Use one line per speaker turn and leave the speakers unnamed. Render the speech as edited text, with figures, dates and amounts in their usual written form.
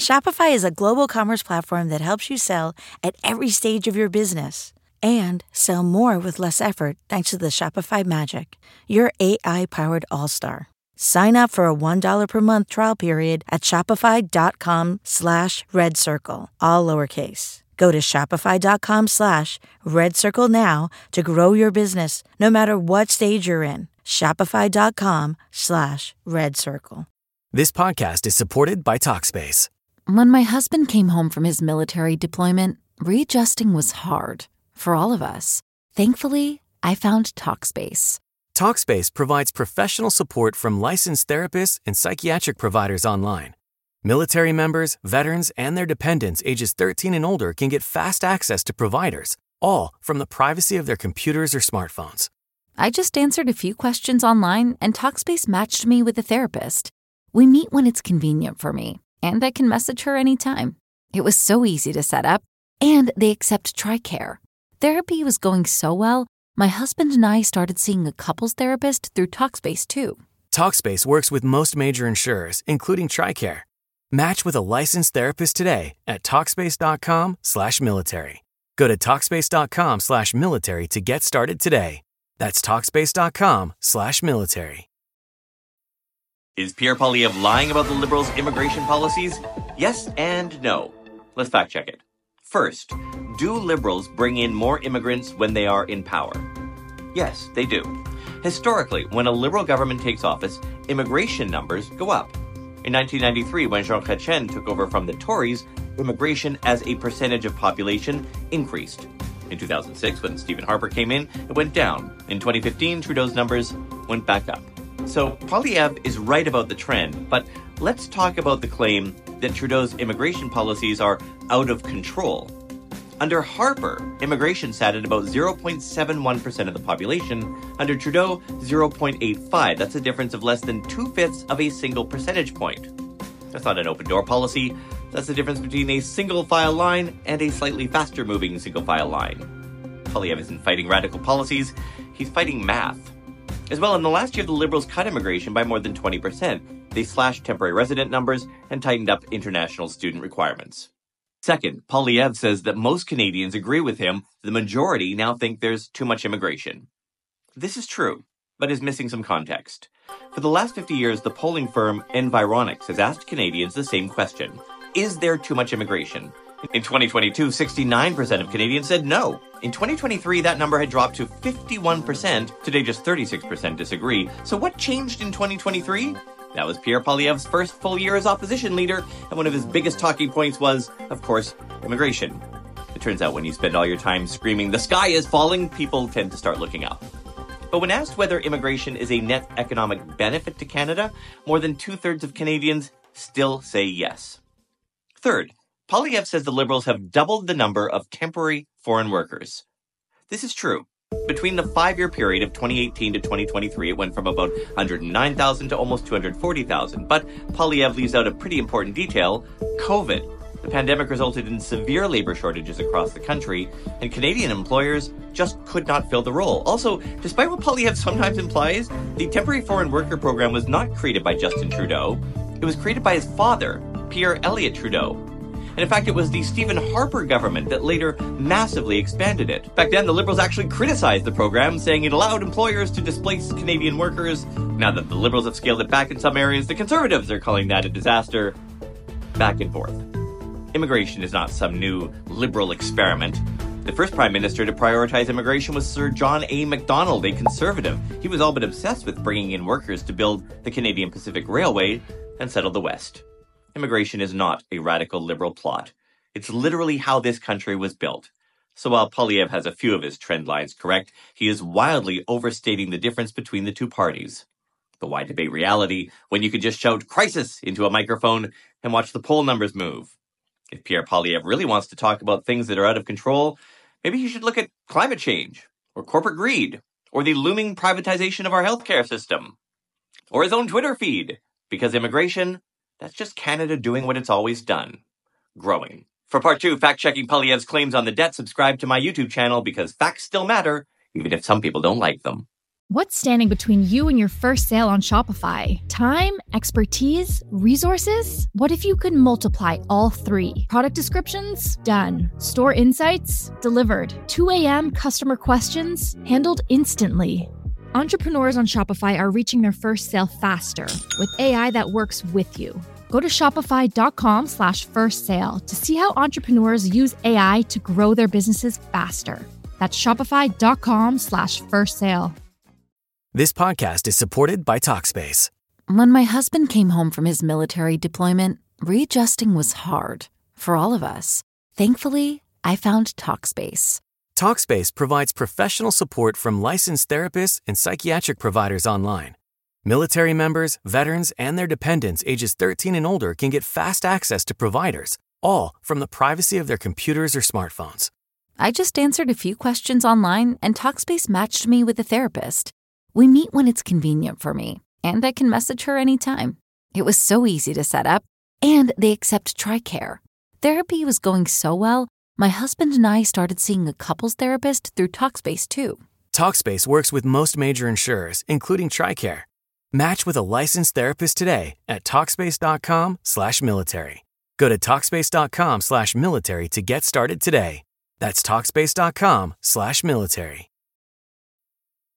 Shopify is a global commerce platform that helps you sell at every stage of your business and sell more with less effort thanks to the Shopify Magic, your AI-powered all-star. Sign up for a $1 per month trial period at shopify.com/redcircle, all lowercase. Go to shopify.com/redcircle now to grow your business no matter what stage you're in. Shopify.com/redcircle.
This podcast is supported by Talkspace.
When my husband came home from his military deployment, readjusting was hard for all of us. Thankfully, I found Talkspace.
Talkspace provides professional support from licensed therapists and psychiatric providers online. Military members, veterans, and their dependents ages 13 and older can get fast access to providers, all from the privacy of their computers or smartphones.
I just answered a few questions online, and Talkspace matched me with a therapist. We meet when it's convenient for me, and I can message her anytime. It was so easy to set up, and they accept TRICARE. Therapy was going so well, my husband and I started seeing a couples therapist through Talkspace too.
Talkspace works with most major insurers, including TRICARE. Match with a licensed therapist today at Talkspace.com/military. Go to Talkspace.com/military to get started today. That's Talkspace.com/military.
Is Pierre Poilievre lying about the Liberals' immigration policies? Yes and no. Let's fact check it. First, do Liberals bring in more immigrants when they are in power? Yes, they do. Historically, when a Liberal government takes office, immigration numbers go up. In 1993, when Jean Chrétien took over from the Tories, immigration as a percentage of population increased. In 2006, when Stephen Harper came in, it went down. In 2015, Trudeau's numbers went back up. So Poilievre is right about the trend, but let's talk about the claim that Trudeau's immigration policies are out of control. Under Harper, immigration sat at about 0.71% of the population. Under Trudeau, 0.85. That's a difference of less than 2/5 of a single percentage point. That's not an open-door policy. That's the difference between a single-file line and a slightly faster-moving single-file line. Poilievre isn't fighting radical policies. He's fighting math. As well, in the last year, the Liberals cut immigration by more than 20%. They slashed temporary resident numbers and tightened up international student requirements. Second, Poilievre says that most Canadians agree with him. The majority now think there's too much immigration. This is true, but is missing some context. For the last 50 years, the polling firm Environics has asked Canadians the same question. Is there too much immigration? In 2022, 69% of Canadians said no. In 2023, that number had dropped to 51%. Today, just 36% disagree. So what changed in 2023? That was Pierre Poilievre's first full year as opposition leader, and one of his biggest talking points was, of course, immigration. It turns out when you spend all your time screaming, "The sky is falling," people tend to start looking up. But when asked whether immigration is a net economic benefit to Canada, more than 2/3 of Canadians still say yes. Third, Poilievre says the Liberals have doubled the number of temporary foreign workers. This is true. Between the 5-year period of 2018 to 2023, it went from about 109,000 to almost 240,000. But Poilievre leaves out a pretty important detail: COVID. The pandemic resulted in severe labor shortages across the country, and Canadian employers just could not fill the role. Also, despite what Poilievre sometimes implies, the temporary foreign worker program was not created by Justin Trudeau. It was created by his father, Pierre Elliott Trudeau. And in fact, it was the Stephen Harper government that later massively expanded it. Back then, the Liberals actually criticized the program, saying it allowed employers to displace Canadian workers. Now that the Liberals have scaled it back in some areas, the Conservatives are calling that a disaster. Back and forth. Immigration is not some new Liberal experiment. The first Prime Minister to prioritize immigration was Sir John A. Macdonald, a Conservative. He was all but obsessed with bringing in workers to build the Canadian Pacific Railway and settle the West. Immigration is not a radical Liberal plot. It's literally how this country was built. So while Poilievre has a few of his trend lines correct, he is wildly overstating the difference between the two parties. But why debate reality when you could just shout "crisis" into a microphone and watch the poll numbers move? If Pierre Poilievre really wants to talk about things that are out of control, maybe he should look at climate change, or corporate greed, or the looming privatization of our healthcare system, or his own Twitter feed, because immigration, that's just Canada doing what it's always done. Growing. For part 2, fact-checking Poilievre's claims on the debt, subscribe to my YouTube channel because facts still matter, even if some people don't like them.
What's standing between you and your first sale on Shopify? Time, expertise, resources? What if you could multiply all three? Product descriptions? Done. Store insights? Delivered. 2 a.m. customer questions? Handled instantly. Entrepreneurs on Shopify are reaching their first sale faster with AI that works with you. Go to shopify.com/first sale to see how entrepreneurs use AI to grow their businesses faster. That's shopify.com/first sale.
This podcast is supported by Talkspace.
When my husband came home from his military deployment, readjusting was hard for all of us. Thankfully, I found Talkspace.
Talkspace provides professional support from licensed therapists and psychiatric providers online. Military members, veterans, and their dependents ages 13 and older can get fast access to providers, all from the privacy of their computers or smartphones.
I just answered a few questions online, and Talkspace matched me with a therapist. We meet when it's convenient for me, and I can message her anytime. It was so easy to set up, and they accept TRICARE. Therapy was going so well, my husband and I started seeing a couples therapist through Talkspace too.
Talkspace works with most major insurers, including TRICARE. Match with a licensed therapist today at Talkspace.com/military. Go to Talkspace.com/military to get started today. That's Talkspace.com/military.